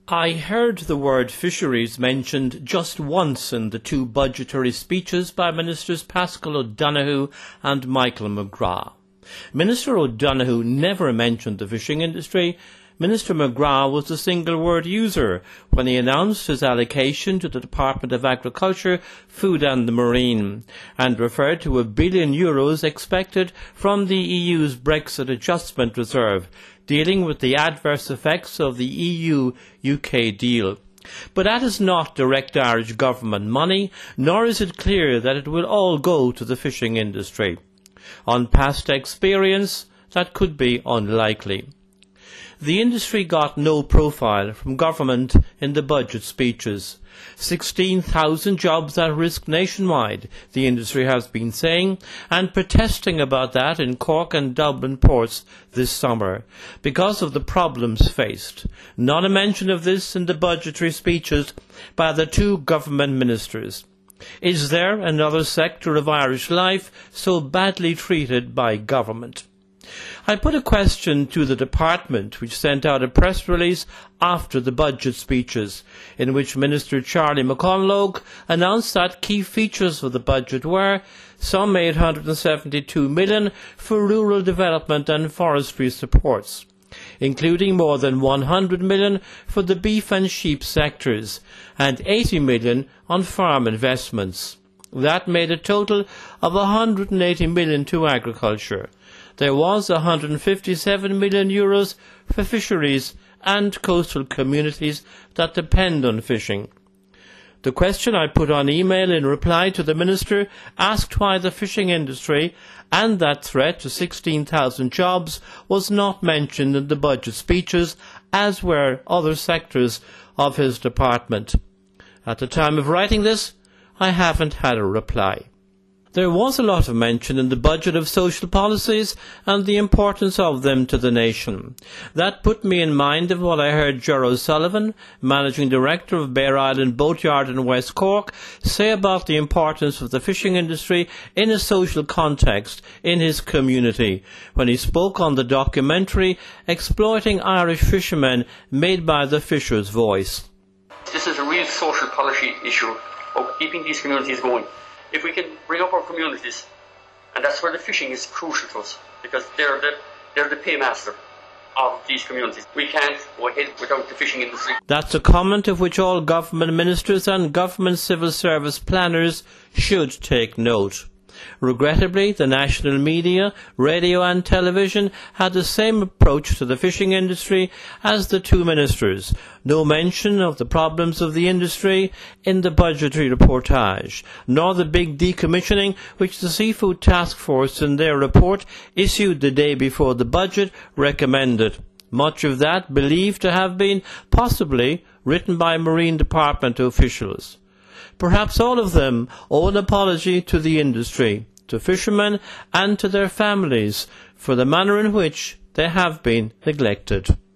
I heard the word fisheries mentioned just once in the two budgetary speeches by Ministers Paschal O'Donoghue and Michael McGrath. Minister O'Donoghue never mentioned the fishing industry. Minister McGrath was the single word user when he announced his allocation to the Department of Agriculture, Food and the Marine, and referred to €1 billion expected from the EU's Brexit Adjustment Reserve, dealing with the adverse effects of the EU-UK deal. But that is not direct Irish government money, nor is it clear that it will all go to the fishing industry. On past experience, that could be unlikely. The industry got no profile from government in the budget speeches. 16,000 jobs at risk nationwide, the industry has been saying, and protesting about that in Cork and Dublin ports this summer, because of the problems faced. Not a mention of this in the budgetary speeches by the two government ministers. Is there another sector of Irish life so badly treated by government? I put a question to the department, which sent out a press release after the budget speeches, in which Minister Charlie McConalogue announced that key features of the budget were some $872 million for rural development and forestry supports, including more than $100 million for the beef and sheep sectors, and $80 million on farm investments. That made a total of €180 million to agriculture. There was €157 million for fisheries and coastal communities that depend on fishing. The question I put on email in reply to the Minister asked why the fishing industry and that threat to 16,000 jobs was not mentioned in the budget speeches, as were other sectors of his department. At the time of writing this, I haven't had a reply. There was a lot of mention in the budget of social policies and the importance of them to the nation. That put me in mind of what I heard Ger O'Sullivan, Managing Director of Bear Island Boatyard in West Cork, say about the importance of the fishing industry in a social context in his community, when he spoke on the documentary Exploiting Irish Fishermen made by the Fisher's Voice. This is a real social policy issue of keeping these communities going. If we can bring up our communities, and that's where the fishing is crucial to us, because they're the paymaster of these communities. We can't go ahead without the fishing industry. That's a comment of which all government ministers and government civil service planners should take note. Regrettably, the national media, radio and television had the same approach to the fishing industry as the two ministers. No mention of the problems of the industry in the budgetary reportage, nor the big decommissioning which the Seafood Task Force in their report issued the day before the budget recommended. Much of that believed to have been possibly written by Marine Department officials. Perhaps all of them owe an apology to the industry, to fishermen and to their families for the manner in which they have been neglected.